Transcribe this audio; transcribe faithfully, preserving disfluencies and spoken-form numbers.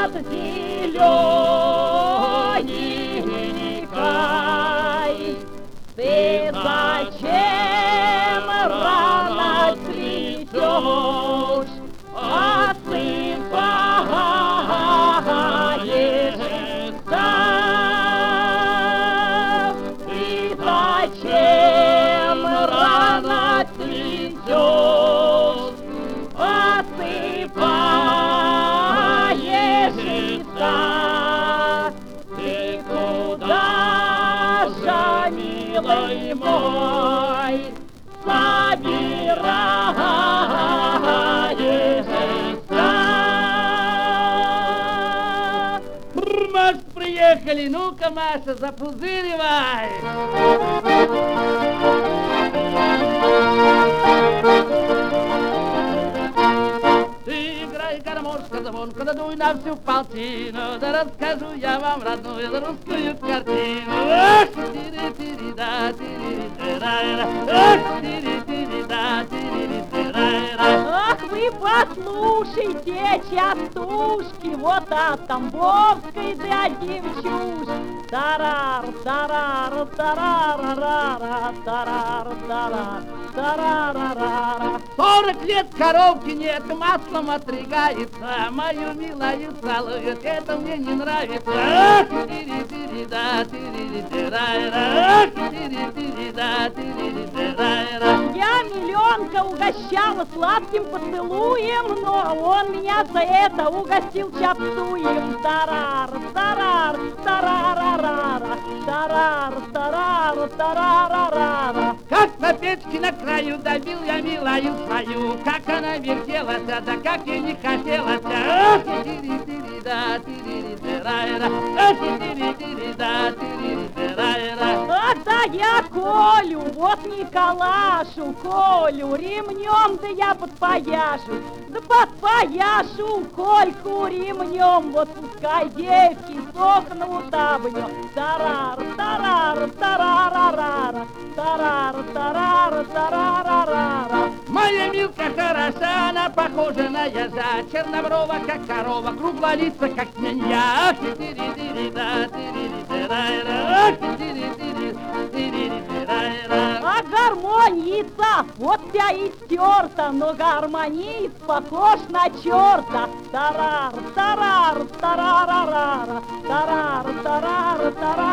под зелененькой. Ты зачем рано цветешь, осыпаешься? Ты зачем рано цветешь, осыпаешься? Ты куда же, милый мой, собираешься? Маш, приехали, ну-ка, Маша, запузыривай. Ты играй, гармошка, звонко, надуй на всю полтину, да расскажу я вам родную русскую картину. Ах, тири-тири-да, тири-тири-да, ах, тири-тири-да, тири-тири-да. Ах, вы послушайте, частушки, вот от Тамбовской до девчушки. Тарар, тарар, тарарарара, тарар, тарар, тарарарара. Сорок лет коровки нет, маслом отрыгается, мою милую целует, это мне не нравится. Ах, тири-тири-да, тири-тири-да, ах, тири-тири-да, тири-тири-да. Я миллионка угощала сладким поцелуем, но он меня за это угостил чапсуем. Тарар, тарар, тарарарара, тарар, тарар, тарарарара. Как на печке на краю добил я милую свою, как она вертелась, да как ей не хотелось. Ах, тири-тири-да, тири-тири-да, ах, тири-тири-да, тири-тири-да. А да я Колю, вот Николашу, Колю, ремнем да я подпояшу, да подпояшу Кольку ремнем, вот пускай девки с окна утабнем. Тарар, тарар, тарарарара, тарар, тарар, тарарарара. Моя Милка хороша, она похожа на ежа, черноброва, как корова, круглолица, как свинья. Ах, тири-тири-да, тири-тири-да, ах, тири-тири, тири-тири-да. А гармоница, вот вся и стерта, но гармонист похож на черта. Тарар, тарар, тарарарара, тарар, тарар, тарар.